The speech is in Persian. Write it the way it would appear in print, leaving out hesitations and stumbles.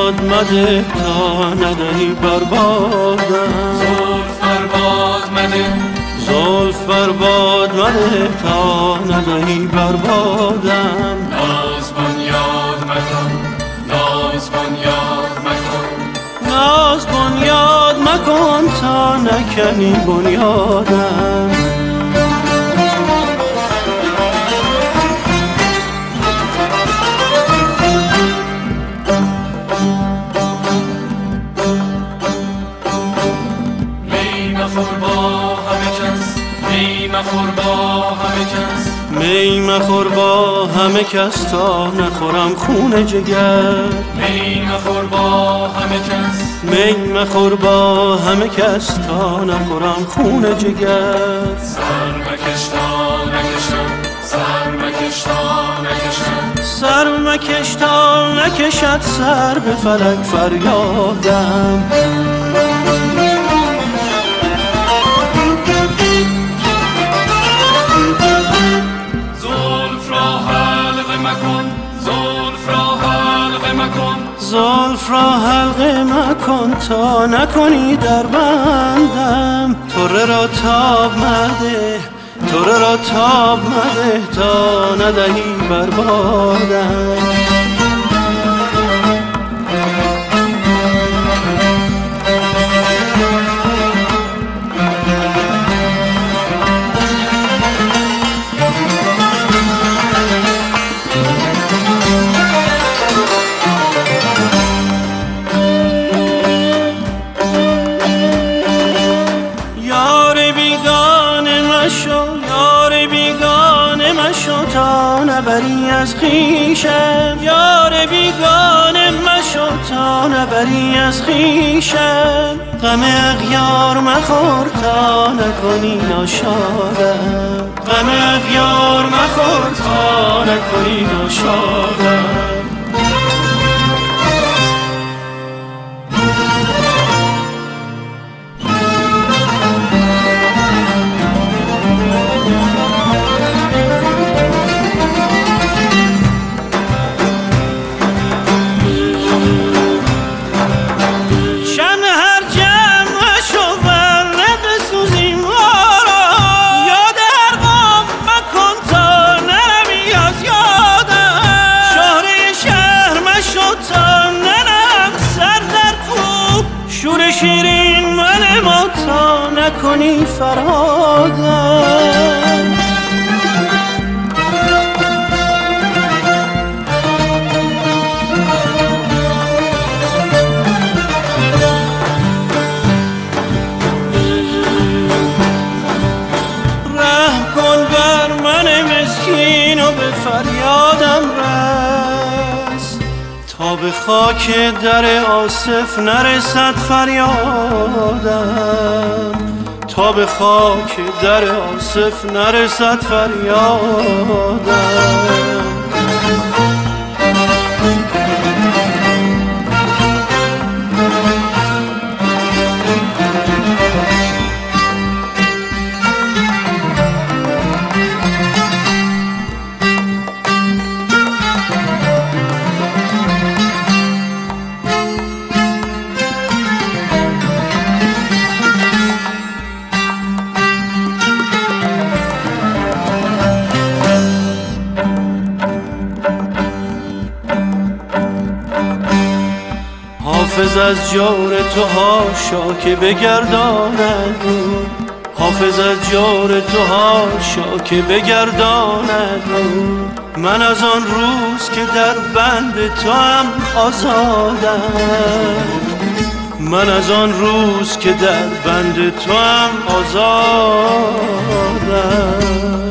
یاد مده تا ندهی بربادم. زلف برباد مده، زلف برباد مده تا ندهی بربادم. ناز بنیاد مکن، ناز بنیاد مکن، ناز بنیاد مکن تا نکنی بنیادم. می مخور با همه کس تا نخورم خون جگر. می مخور با همه کس، می مخور با همه کس تا نخورم خون جگر. سر مکش تا نکشم، سر مکش تا نکشم، سر مکش تا نکشد سر به فلک فریادم. زلف را حلقه مکن تا نکنی در بندم. طره را تاب مده، طره را تاب مده تا ندهی بربادم. تا نبری از خویشم، یار بیگانه مشو تا نبری از خویشم. غم اغیار مخور تا نکنی ناشادم. غم اغیار مخور تا نکنی ناشادم. شیرین من ما تا نکنی فرادم. رحم کن بر من مسکین و به فریادم رس تا به خاک در آصف نرسد فریادم. تا به خاک در آصف نرسد فریادم. حافظ از جور تو هاشا که بگرداند رو. حافظ از جور تو هاشا که بگرداند رو. من از آن روز که در بند تو هم آزادم. من از آن روز که در بند تو هم آزادم.